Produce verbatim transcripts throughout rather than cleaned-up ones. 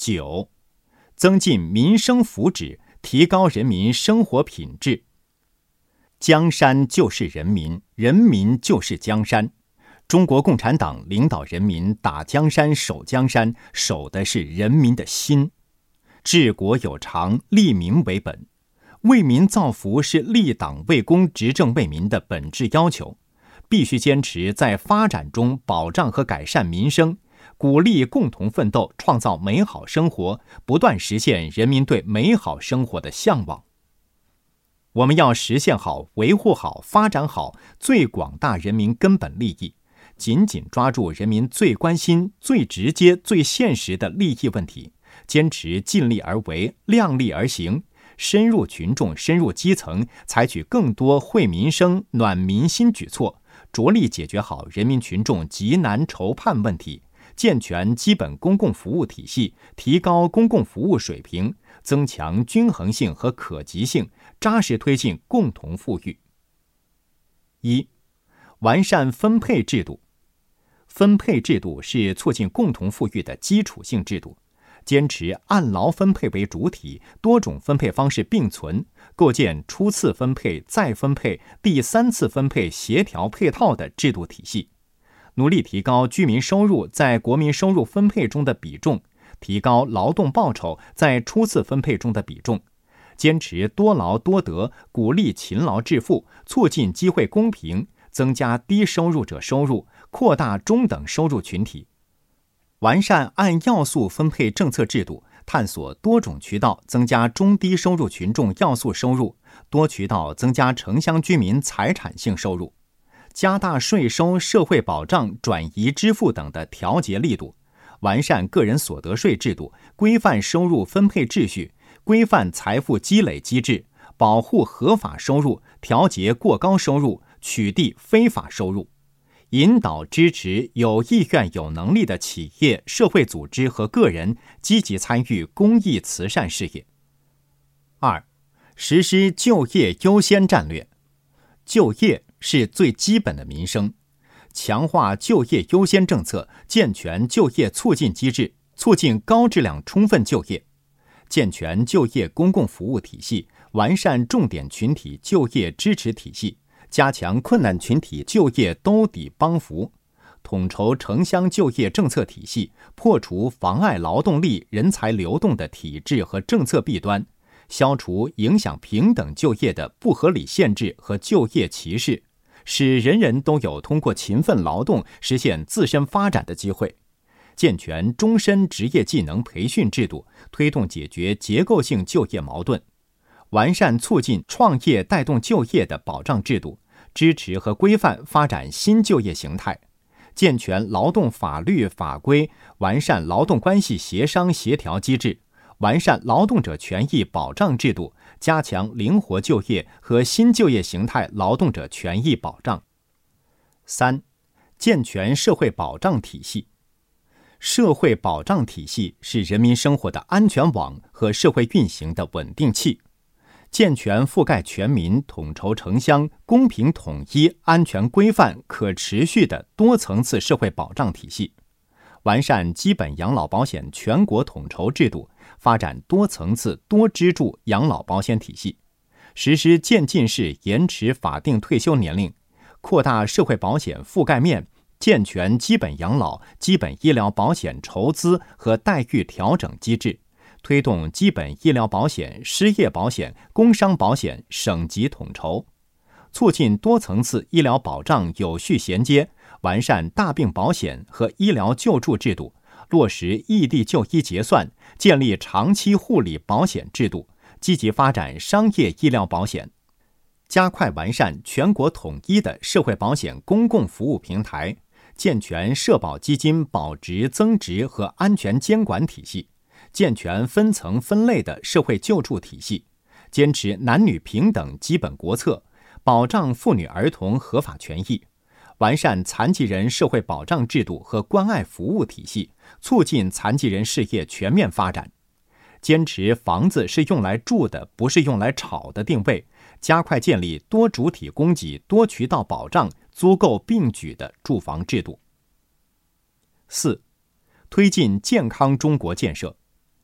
九、增进民生福祉，提高人民生活品质。江山就是人民，人民就是江山。中国共产党领导人民打江山、守江山，守的是人民的心。治国有常，利民为本。为民造福是立党为公、执政为民的本质要求，必须坚持在发展中保障和改善民生，鼓励共同奋斗，创造美好生活，不断实现人民对美好生活的向往。我们要实现好、维护好、发展好最广大人民根本利益，紧紧抓住人民最关心、最直接、最现实的利益问题，坚持尽力而为、量力而行，深入群众、深入基层，采取更多惠民生、暖民心举措，着力解决好人民群众急难愁盼问题，健全基本公共服务体系，提高公共服务水平，增强均衡性和可及性，扎实推进共同富裕。一、完善分配制度。分配制度是促进共同富裕的基础性制度，坚持按劳分配为主体，多种分配方式并存，构建初次分配、再分配、第三次分配协调配套的制度体系，努力提高居民收入在国民收入分配中的比重，提高劳动报酬在初次分配中的比重，坚持多劳多得，鼓励勤劳致富，促进机会公平，增加低收入者收入，扩大中等收入群体。完善按要素分配政策制度，探索多种渠道增加中低收入群众要素收入，多渠道增加城乡居民财产性收入，加大税收、社会保障、转移支付等的调节力度，完善个人所得税制度，规范收入分配秩序，规范财富积累机制，保护合法收入，调节过高收入，取缔非法收入，引导支持有意愿有能力的企业、社会组织和个人积极参与公益慈善事业。二、实施就业优先战略。就业是最基本的民生，强化就业优先政策，健全就业促进机制，促进高质量充分就业，健全就业公共服务体系，完善重点群体就业支持体系，加强困难群体就业兜底帮扶，统筹城乡就业政策体系，破除妨碍劳动力人才流动的体制和政策弊端，消除影响平等就业的不合理限制和就业歧视，使人人都有通过勤奋劳动实现自身发展的机会。健全终身职业技能培训制度，推动解决结构性就业矛盾，完善促进创业带动就业的保障制度，支持和规范发展新就业形态，健全劳动法律法规，完善劳动关系协商协调机制，完善劳动者权益保障制度，加强灵活就业和新就业形态劳动者权益保障。三、健全社会保障体系。社会保障体系是人民生活的安全网和社会运行的稳定器，健全覆盖全民、统筹城乡、公平统一、安全规范、可持续的多层次社会保障体系，完善基本养老保险全国统筹制度，发展多层次多支柱养老保险体系，实施渐进式延迟法定退休年龄，扩大社会保险覆盖面，健全基本养老、基本医疗保险筹资和待遇调整机制，推动基本医疗保险、失业保险、工伤保险省级统筹，促进多层次医疗保障有序衔接，完善大病保险和医疗救助制度，落实异地就医结算，建立长期护理保险制度，积极发展商业医疗保险，加快完善全国统一的社会保险公共服务平台，健全社保基金保值增值和安全监管体系，健全分层分类的社会救助体系，坚持男女平等基本国策，保障妇女儿童合法权益，完善残疾人社会保障制度和关爱服务体系，促进残疾人事业全面发展，坚持房子是用来住的，不是用来炒的定位，加快建立多主体供给、多渠道保障、租购并举的住房制度。四、推进健康中国建设。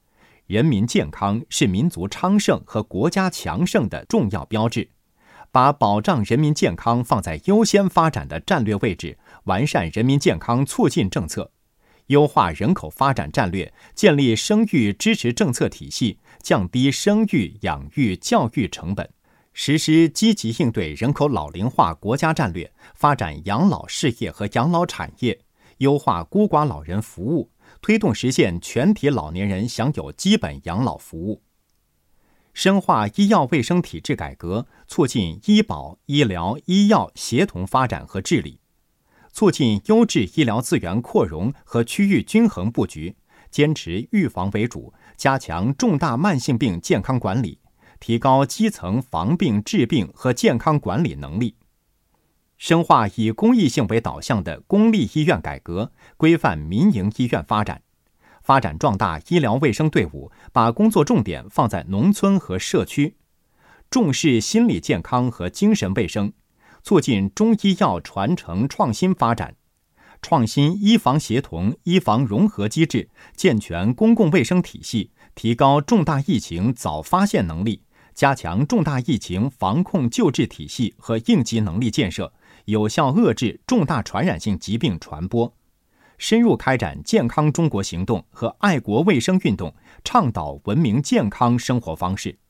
人民健康是民族昌盛和国家强盛的重要标志，把保障人民健康放在优先发展的战略位置，完善人民健康促进政策，优化人口发展战略，建立生育支持政策体系，降低生育、养育、教育成本，实施积极应对人口老龄化国家战略，发展养老事业和养老产业，优化孤寡老人服务，推动实现全体老年人享有基本养老服务。深化医药卫生体制改革，促进医保、医疗、医药协同发展和治理，促进优质医疗资源扩容和区域均衡布局，坚持预防为主，加强重大慢性病健康管理，提高基层防病治病和健康管理能力。深化以公益性为导向的公立医院改革，规范民营医院发展，发展壮大医疗卫生队伍，把工作重点放在农村和社区，重视心理健康和精神卫生，促进中医药传承创新发展，创新医防协同、医防融合机制，健全公共卫生体系，提高重大疫情早发现能力，加强重大疫情防控救治体系和应急能力建设，有效遏制重大传染性疾病传播，深入开展健康中国行动和爱国卫生运动，倡导文明健康生活方式。